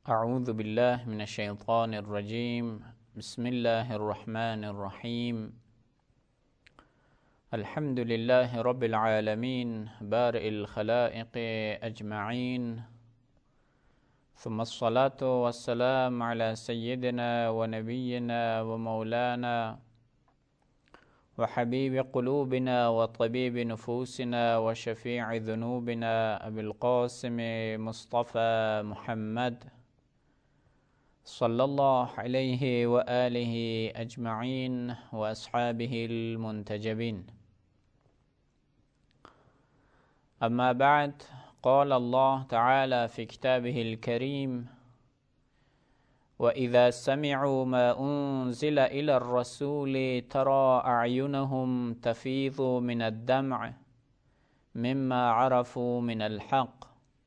أعوذ بالله من الشيطان الرجيم بسم الله الرحمن الرحيم الحمد لله رب العالمين بارئ الخلائق أجمعين ثم الصلاة والسلام على سيدنا ونبينا ومولانا وحبيب قلوبنا وطبيب نفوسنا وشفيع ذنوبنا أبي القاسم مصطفى محمد صلى الله عليه وآله أجمعين وأصحابه المنتجبين. أما بعد، قال الله تعالى في كتابه الكريم: وإذا سمعوا ما أنزل إلى الرسول ترى أعينهم تفيض من الدمع مما عرفوا من الحق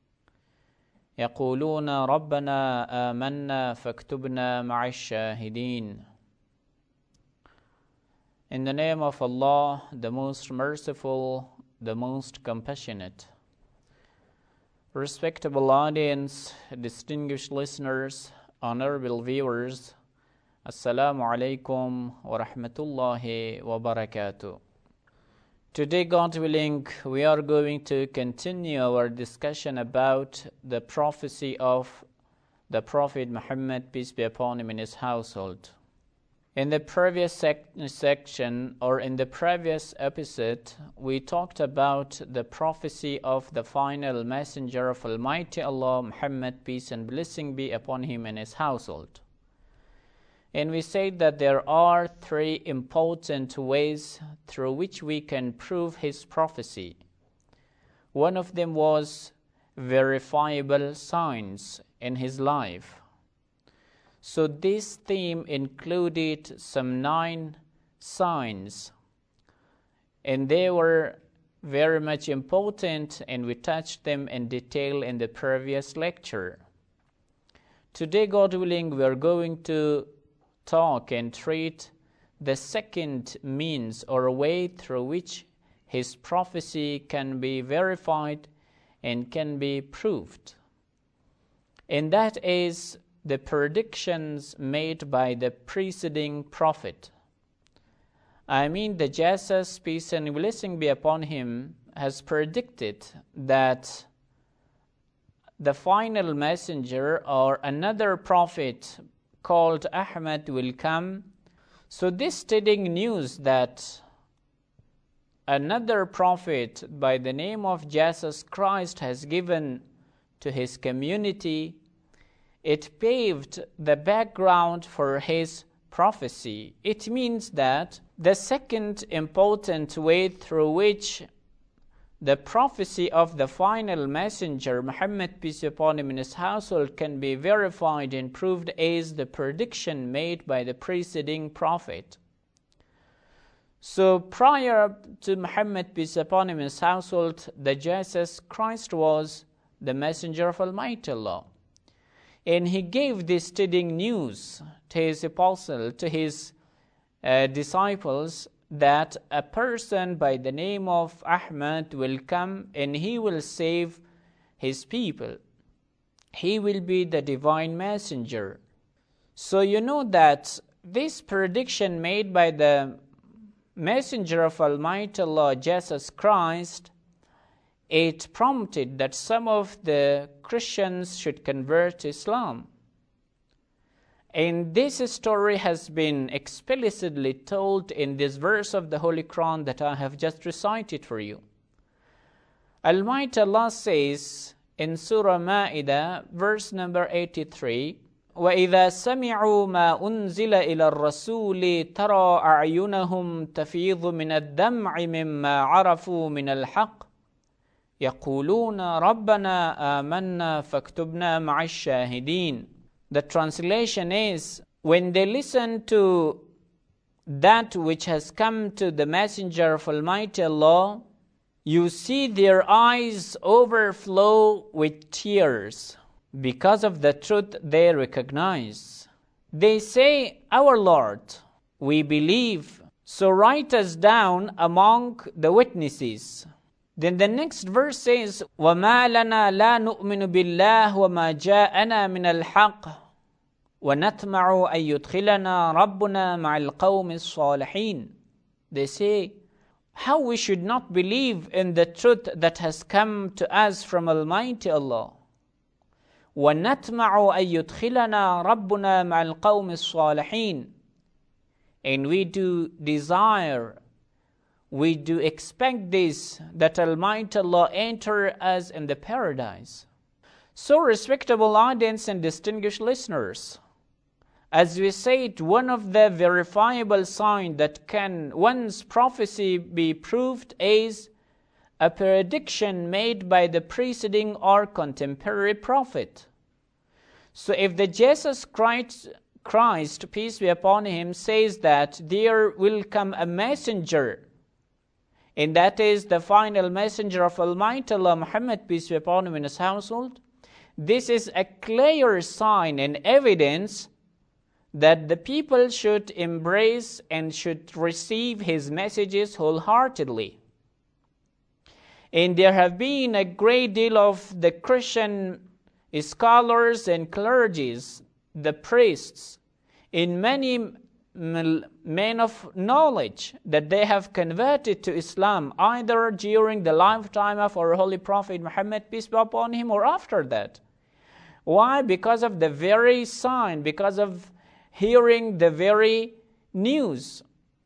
يقولون ربنا آمنا فاكتبنا مع الشاهدين. In the name of Allah, the most merciful, the most compassionate. Respectable audience, distinguished listeners, honorable viewers, Assalamu alaikum wa rahmatullahi wa barakatuh. Today, God willing, we are going to continue our discussion about the prophecy of the Prophet Muhammad, peace be upon him, and his household. In the previous section, or in the previous episode, we talked about the prophecy of the final messenger of Almighty Allah, Muhammad, peace and blessing be upon him and his household. And we said that there are three important ways through which we can prove his prophecy. One of them was verifiable signs in his life. So this theme included some 9 signs, and they were very much important, and we touched them in detail in the previous lecture. Today, God willing, we are going to talk and treat the second means or way through which his prophecy can be verified and can be proved. And that is the predictions made by the preceding prophet. I mean, the Jesus, peace and blessing be upon him, has predicted that the final messenger or another prophet called Ahmad will come. So this stating news that another prophet by the name of Jesus Christ has given to his community, it paved the background for his prophecy. It means that the second important way through which the prophecy of the final messenger, Muhammad, peace upon him, and his household can be verified and proved is the prediction made by the preceding prophet. So prior to Muhammad, peace upon him, and his household, the Jesus Christ was the messenger of Almighty Allah. And he gave this stating news to his apostle, to his disciples, that a person by the name of Ahmad will come and he will save his people. He will be the divine messenger. So you know that this prediction made by the messenger of Almighty Allah, Jesus Christ, it prompted that some of the Christians should convert to Islam. And this story has been explicitly told in this verse of the Holy Quran that I have just recited for you. Almighty Allah says in Surah Ma'idah, verse number 83, وَإِذَا سَمِعُوا مَا أُنزِلَ إِلَى الرَّسُولِ تَرَى أَعْيُنَهُمْ تَفِيضُ مِنَ الدَّمْعِ مِمَّا عَرَفُوا مِنَ الْحَقِّ يَقُولُونَ رَبَّنَا آمَنَّا فَاكْتُبْنَا مَعَ الشَّاهِدِينَ. The translation is, when they listen to that which has come to the messenger of Almighty Allah, you see their eyes overflow with tears because of the truth they recognize. They say, Our Lord, we believe, so write us down among the witnesses. Then the next verse says, وَمَا لَنَا لَا نُؤْمِنُ بِاللَّهِ وَمَا جَاءَنَا مِنَ الْحَقِّ وَنَطْمَعُ أَن يُدْخِلَنَا رَبُّنَا مَعَ الْقَوْمِ الصَّالِحِينَ. They say, how we should not believe in the truth that has come to us from Almighty Allah. وَنَطْمَعُ أَن يُدْخِلَنَا رَبُّنَا مَعَ الْقَوْمِ الصَّالِحِينَ. And we do desire, we do expect this, that Almighty Allah enter us in the paradise. So, respectable audience and distinguished listeners, as we said, one of the verifiable signs that can one's prophecy be proved is a prediction made by the preceding or contemporary prophet. So if the Jesus Christ, peace be upon him, says that there will come a messenger, and that is the final messenger of Almighty Allah, Muhammad, peace be upon him, in his household, this is a clear sign and evidence that the people should embrace and should receive his messages wholeheartedly. And there have been a great deal of the Christian scholars and clergies, the priests, in many men of knowledge, that they have converted to Islam either during the lifetime of our Holy Prophet Muhammad, peace be upon him, or after that. Why? Because of the very sign, because of hearing the very news.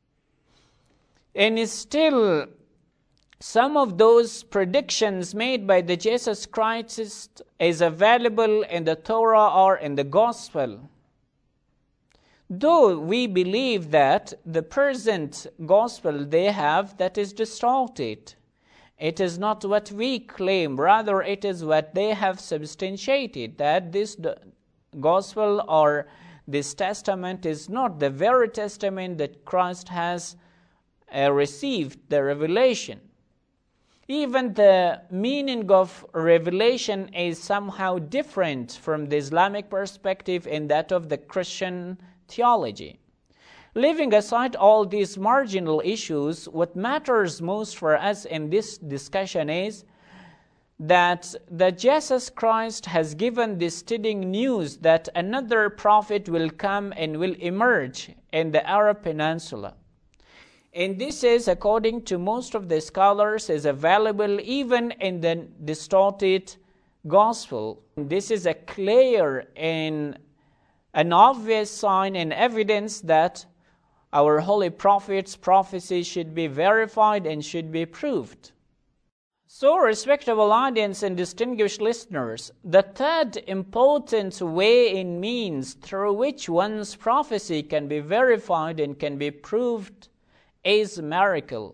And still, some of those predictions made by the Jesus Christ is available in the Torah or in the Gospel. Though we believe that the present Gospel they have, that is distorted. It is not what we claim, rather it is what they have substantiated, that this Gospel or this Testament is not the very Testament that Christ has received, the revelation. Even the meaning of revelation is somehow different from the Islamic perspective and that of the Christian theology. Leaving aside all these marginal issues, what matters most for us in this discussion is that the Jesus Christ has given this stunning news that another prophet will come and will emerge in the Arab Peninsula. And this is, according to most of the scholars, is available even in the distorted Gospel. This is a clear and an obvious sign and evidence that our Holy Prophet's prophecy should be verified and should be proved. So, respectable audience and distinguished listeners, the third important way and means through which one's prophecy can be verified and can be proved is miracle.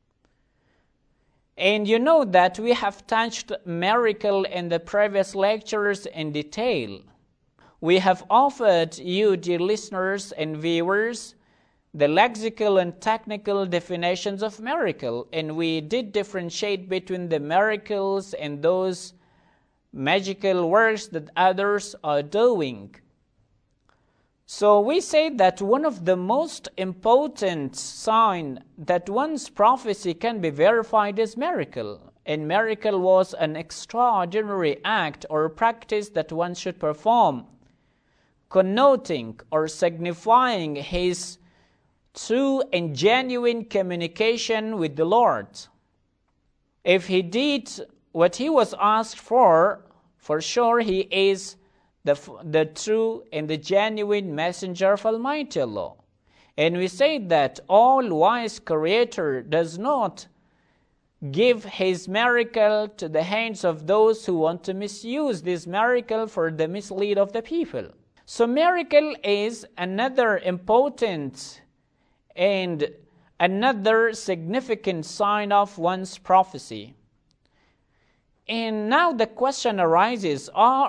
And you know that we have touched miracle in the previous lectures in detail. We have offered you, dear listeners and viewers, the lexical and technical definitions of miracle, and we did differentiate between the miracles and those magical works that others are doing. So we say that one of the most important signs that one's prophecy can be verified is miracle. And miracle was an extraordinary act or practice that one should perform, connoting or signifying his true and genuine communication with the Lord. If he did what he was asked for sure he is the true and the genuine messenger of Almighty Allah. And we say that all-wise Creator does not give his miracle to the hands of those who want to misuse this miracle for the mislead of the people. So miracle is another important and another significant sign of one's prophecy. And now the question arises,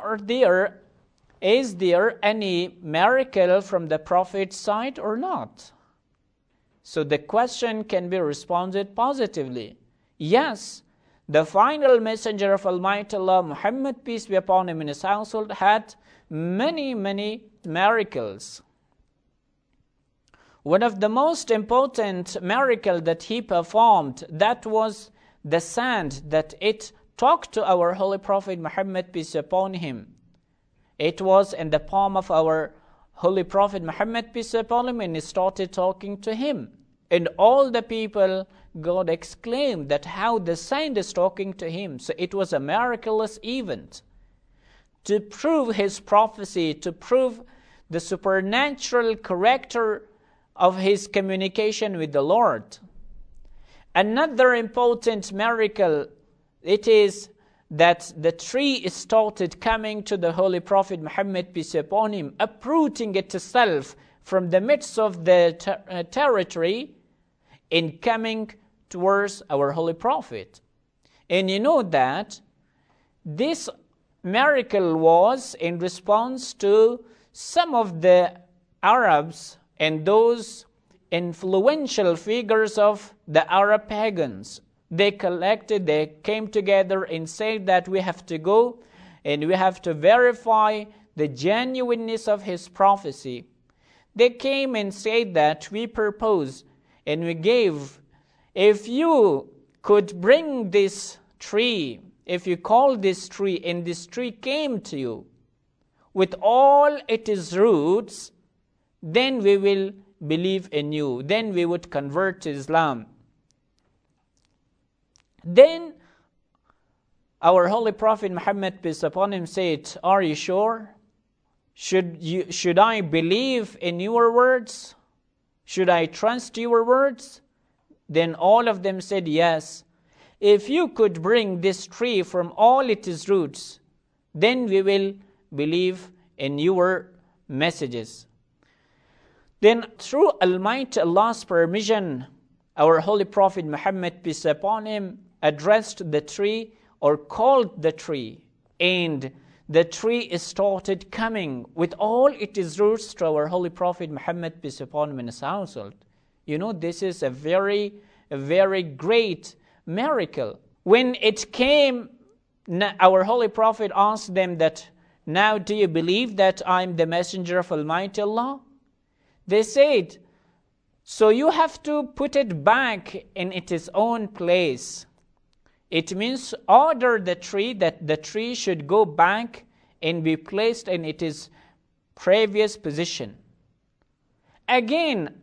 is there any miracle from the Prophet's side or not? So the question can be responded positively. Yes, the final messenger of Almighty Allah, Muhammad, peace be upon him, in his household had many miracles. One of the most important miracles that he performed, that was the sand, that it talked to our Holy Prophet Muhammad, peace upon him. It was in the palm of our Holy Prophet Muhammad, peace upon him, and it started talking to him. And all the people, God exclaimed that how the sand is talking to him. So it was a miraculous event to prove his prophecy, to prove the supernatural character of his communication with the Lord. Another important miracle, it is that the tree started coming to the Holy Prophet Muhammad, peace upon him, uprooting itself from the midst of the territory and coming towards our Holy Prophet. And you know that this miracle was in response to some of the Arabs and those influential figures of the Arab pagans. They came together and said that we have to go and we have to verify the genuineness of his prophecy. They came and said that we propose and we gave, if you could bring this tree, if you call this tree, and this tree came to you with all its roots, then we will believe in you. Then we would convert to Islam. Then our Holy Prophet Muhammad, peace upon him, said, are you sure? Should I believe in your words? Should I trust your words? Then all of them said, yes. If you could bring this tree from all its roots, then we will believe in your messages. Then through Almighty Allah's permission, our Holy Prophet Muhammad, peace upon him, addressed the tree or called the tree, and the tree started coming with all its roots to our Holy Prophet Muhammad, peace upon him, in his household. You know, this is a very great miracle. When it came, our Holy Prophet asked them that, now do you believe that I'm the messenger of Almighty Allah? They said, so you have to put it back in its own place. It means order the tree, that the tree should go back and be placed in its previous position. Again,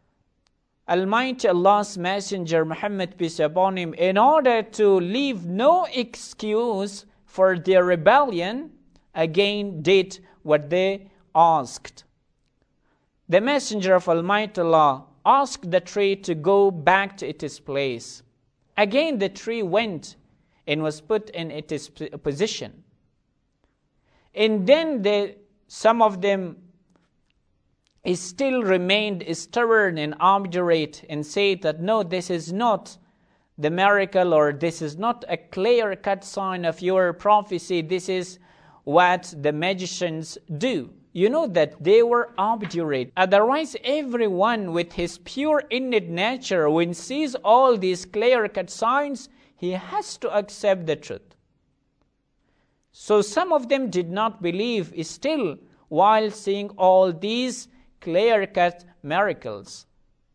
Almighty Allah's Messenger Muhammad, peace upon him, in order to leave no excuse for their rebellion, again did what they asked. The Messenger of Almighty Allah asked the tree to go back to its place. Again the tree went and was put in its position. And then some of them still remained stubborn and obdurate and said that no, this is not the miracle, or this is not a clear-cut sign of your prophecy. This is what the magicians do. You know that they were obdurate. Otherwise, everyone with his pure innate nature, when sees all these clear-cut signs, he has to accept the truth. So some of them did not believe still while seeing all these clear-cut miracles.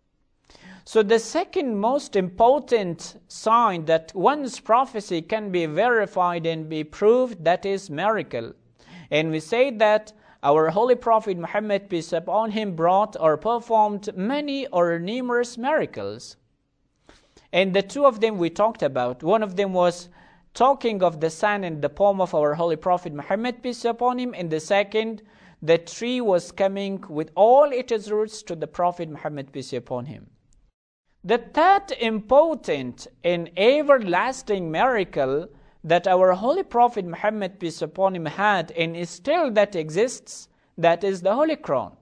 So the second most important sign that one's prophecy can be verified and be proved, that is miracle. And we say that our Holy Prophet Muhammad, peace upon him, brought or performed many or numerous miracles. And the two of them we talked about. One of them was talking of the sand in the palm of our Holy Prophet Muhammad, peace upon him. And the second, the tree was coming with all its roots to the Prophet Muhammad, peace upon him. The third important and everlasting miracle that our Holy Prophet Muhammad, peace upon him, had and still that exists, that is the Holy Quran.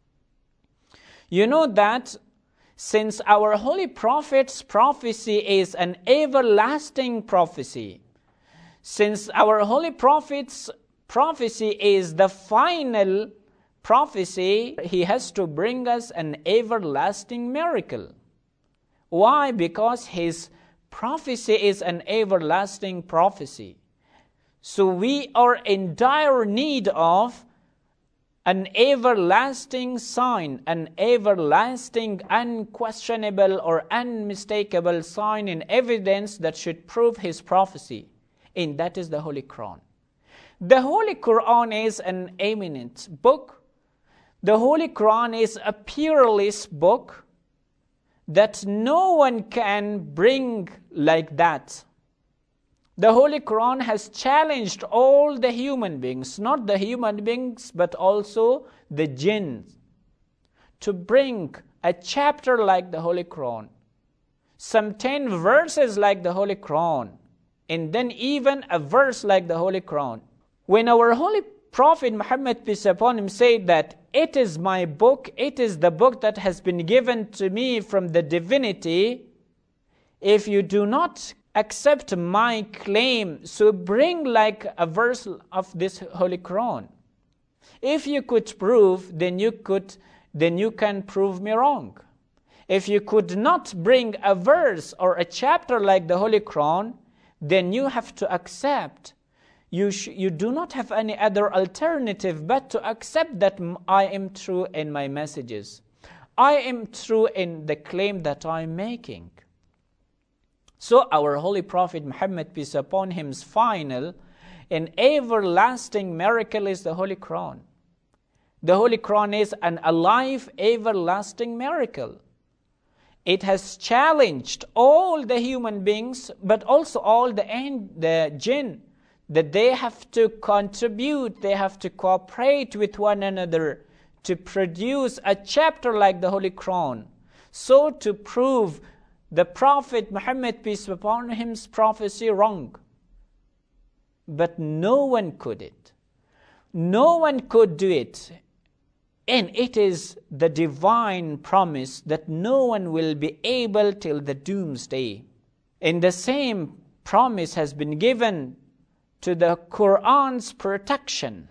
You know that since our Holy Prophet's prophecy is an everlasting prophecy, since our Holy Prophet's prophecy is the final prophecy, he has to bring us an everlasting miracle. Why? Because his prophecy is an everlasting prophecy. So we are in dire need of an everlasting sign, an everlasting, unquestionable or unmistakable sign and evidence that should prove his prophecy. And that is the Holy Quran. The Holy Quran is an eminent book. The Holy Quran is a peerless book that no one can bring like that. The Holy Quran has challenged all the human beings, not the human beings, but also the jinn, to bring a chapter like the Holy Quran, some 10 verses like the Holy Quran, and then even a verse like the Holy Quran. When our Holy Prophet Muhammad, peace upon him, said that it is my book, it is the book that has been given to me from the divinity, if you do not accept my claim, so bring like a verse of this Holy Quran. If you could prove, then you can prove me wrong. If you could not bring a verse or a chapter like the Holy Quran, then you have to accept. You do not have any other alternative but to accept that I am true in my messages. I am true in the claim that I am making. So our Holy Prophet Muhammad, peace upon him's final and everlasting miracle is the Holy Quran. The Holy Quran is an alive, everlasting miracle. It has challenged all the human beings, but also all the jinn, that they have to contribute, they have to cooperate with one another to produce a chapter like the Holy Quran. So to prove the Prophet Muhammad, peace upon him's prophecy wrong. But no one could it. No one could do it. And it is the divine promise that no one will be able till the doomsday. And the same promise has been given to the Quran's protection.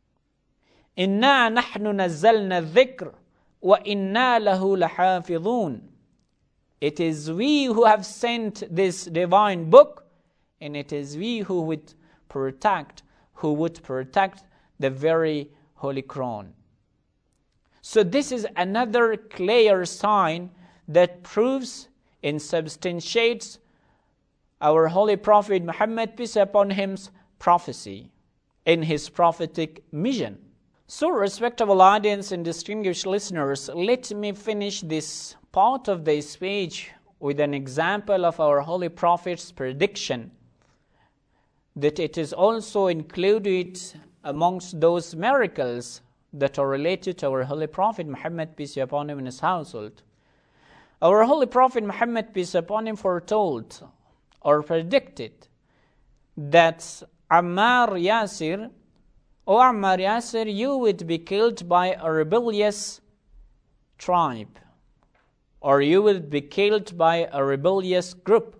إِنَّا نَحْنُ نَزَّلْنَا الذِّكْرَ وَإِنَّا لَهُ لَحَافِظُونَ. It is we who have sent this divine book, and it is we who would protect the very Holy Quran. So this is another clear sign that proves and substantiates our Holy Prophet Muhammad, peace upon him's prophecy in his prophetic mission. So respectable audience and distinguished listeners, let me finish this part of the speech with an example of our Holy Prophet's prediction, that it is also included amongst those miracles that are related to our Holy Prophet Muhammad, peace upon him, and his household. Our Holy Prophet Muhammad, peace upon him, foretold or predicted that Ammar Yasir, O Ammar Yasir, you would be killed by a rebellious tribe, or you will be killed by a rebellious group.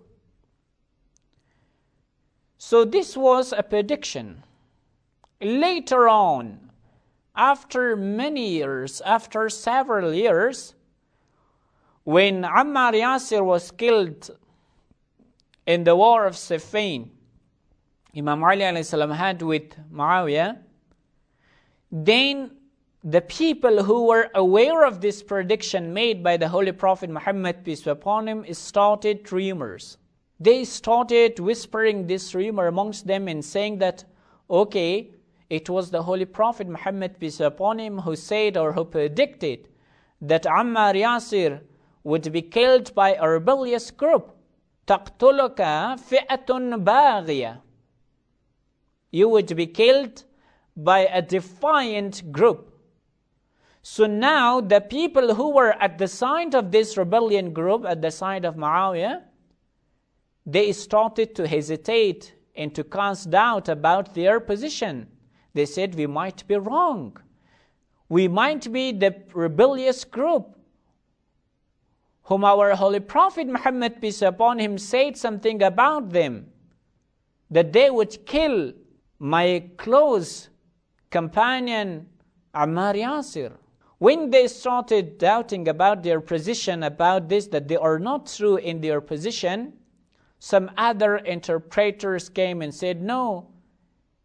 So this was a prediction. Later on, after many years, after several years, when Ammar Yasir was killed in the war of Siffin, Imam Ali alayhi salam had with Muawiyah, then the people who were aware of this prediction made by the Holy Prophet Muhammad, peace upon him, started rumors. They started whispering this rumor amongst them and saying that, okay, it was the Holy Prophet Muhammad, peace upon him, who said or who predicted that Ammar Yasir would be killed by a rebellious group. تَقْتُلُكَ فِئَةٌ بَاغِيَةٌ. You would be killed by a defiant group. So now the people who were at the side of this rebellion group, at the side of Muawiyah, they started to hesitate and to cast doubt about their position. They said, we might be wrong. We might be the rebellious group whom our Holy Prophet Muhammad, peace upon him, said something about them, that they would kill my close companion Ammar Yasir. When they started doubting about their position about this, that they are not true in their position, some other interpreters came and said, no,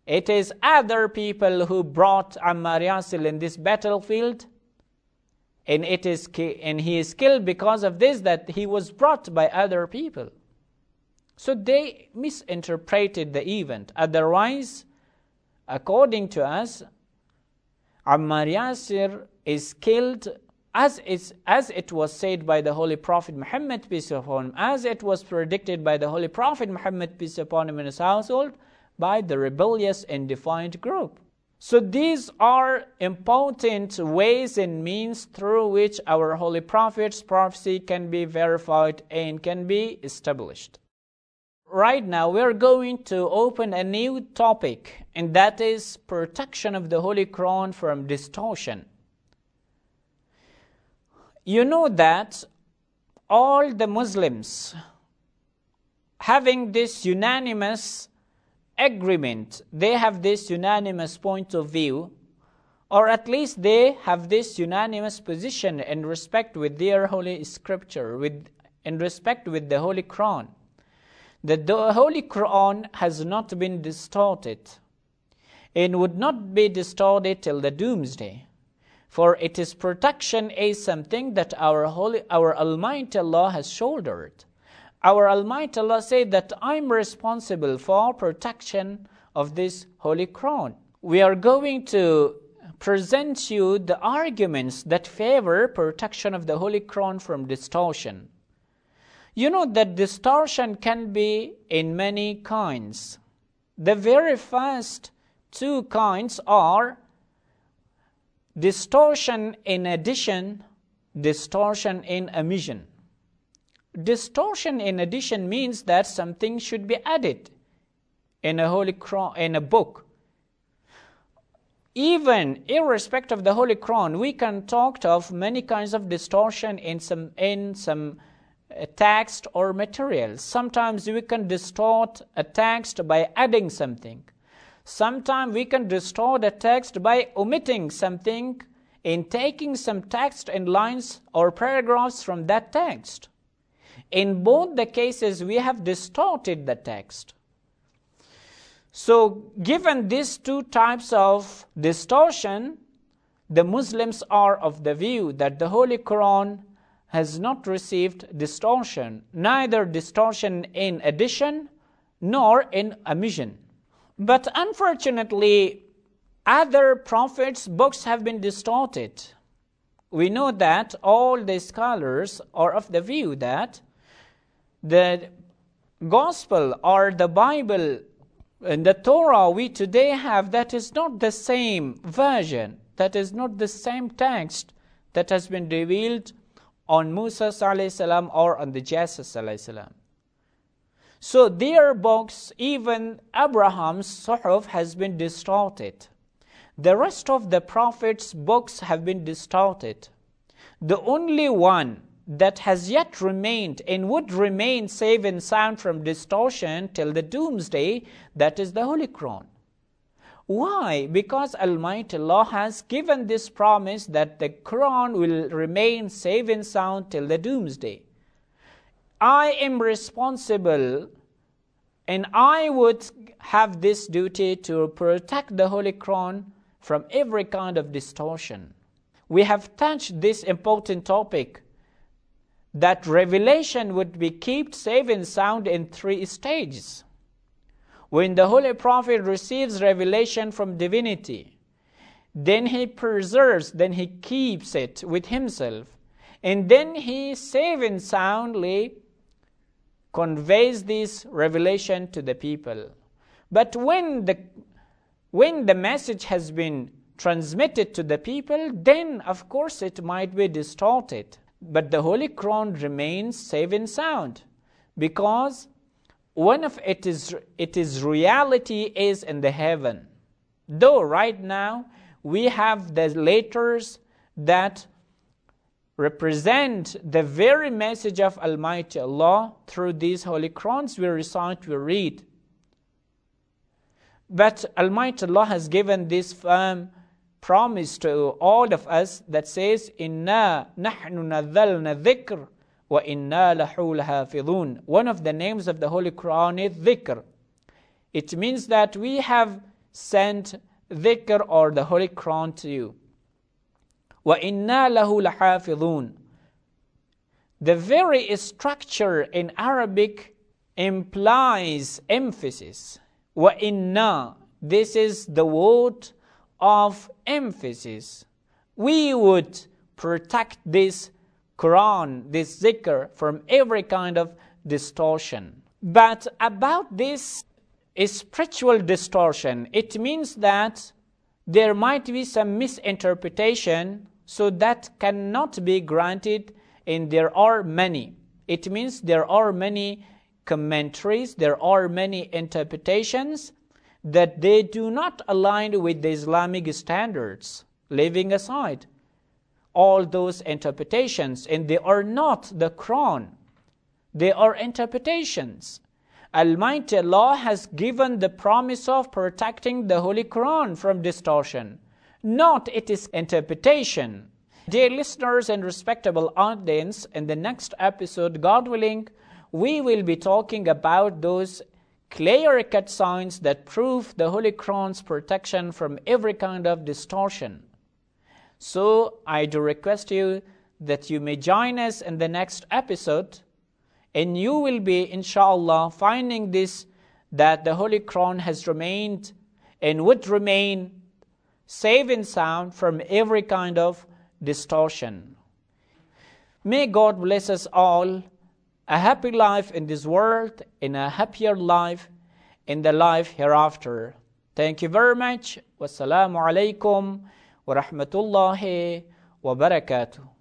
it is other people who brought Ammar Yasir in this battlefield, and he is killed because of this, that he was brought by other people. So they misinterpreted the event. Otherwise, according to us, Ammar Yasir is killed as it was said by the Holy Prophet Muhammad, peace be upon him, as it was predicted by the Holy Prophet Muhammad, peace be upon him, and his household, by the rebellious and defiant group. So these are important ways and means through which our Holy Prophet's prophecy can be verified and can be established. Right now we are going to open a new topic, and that is protection of the Holy Quran from distortion. You know that all the Muslims having this unanimous agreement, they have this unanimous point of view, or at least they have this unanimous position in respect with their Holy Scripture, in respect with the Holy Quran, that the Holy Quran has not been distorted and would not be distorted till the doomsday. For its protection is something that our Almighty Allah has shouldered. Our Almighty Allah said that I'm responsible for protection of this Holy Quran. We are going to present you the arguments that favor protection of the Holy Quran from distortion. You know that distortion can be in many kinds. The very first two kinds are distortion in addition, distortion in omission. Distortion in addition means that something should be added in a Holy Quran, in a book. Even irrespective of the Holy Quran, we can talk of many kinds of distortion in some text or materials. Sometimes we can distort a text by adding something. Sometimes we can distort a text by omitting something and taking some text and lines or paragraphs from that text. In both the cases, we have distorted the text. So, given these two types of distortion, the Muslims are of the view that the Holy Quran has not received distortion, neither distortion in addition nor in omission. But unfortunately, other prophets' books have been distorted. We know that all the scholars are of the view that the Gospel or the Bible and the Torah we today have, that is not the same version, that is not the same text that has been revealed on Musa salam or on the Jesus salam. So their books, even Abraham's Suhuf, has been distorted. The rest of the prophets' books have been distorted. The only one that has yet remained and would remain safe and sound from distortion till the doomsday, that is the Holy Quran. Why? Because Almighty Allah has given this promise that the Quran will remain safe and sound till the doomsday. I am responsible and I would have this duty to protect the Holy Quran from every kind of distortion. We have touched this important topic, that revelation would be kept safe and sound in three stages. When the Holy Prophet receives revelation from divinity, then he preserves, then he keeps it with himself, and then he safe and soundly conveys this revelation to the people. But when the message has been transmitted to the people, then of course it might be distorted. But the Holy Quran remains safe and sound, because one of its reality is in the heaven. Though right now we have the letters that represent the very message of Almighty Allah through these Holy Qurans we recite, we read. But Almighty Allah has given this firm promise to all of us that says, Inna nahnu nazzalna dhikr wa inna lahu lahafidhun. One of the names of the Holy Quran is dhikr. It means that we have sent dhikr or the Holy Quran to you. وَإِنَّا لَهُ لَحَافِظُونَ. The very structure in Arabic implies emphasis. وَإِنَّا, this is the word of emphasis. We would protect this Quran, this zikr, from every kind of distortion. But about this spiritual distortion, it means that there might be some misinterpretation, so that cannot be granted, and there are many. It means there are many commentaries, there are many interpretations that they do not align with the Islamic standards, leaving aside all those interpretations, and they are not the Quran. They are interpretations. Almighty Allah has given the promise of protecting the Holy Quran from distortion, not its interpretation. Dear listeners and respectable audience, in the next episode, God willing, we will be talking about those clear-cut signs that prove the Holy Quran's protection from every kind of distortion. So I do request you that you may join us in the next episode, and you will be, inshallah, finding this, that the Holy Quran has remained and would remain safe and sound from every kind of distortion. May God bless us all, a happy life in this world, and a happier life in the life hereafter. Thank you very much. Wassalamu alaikum wa rahmatullahi wa barakatuh.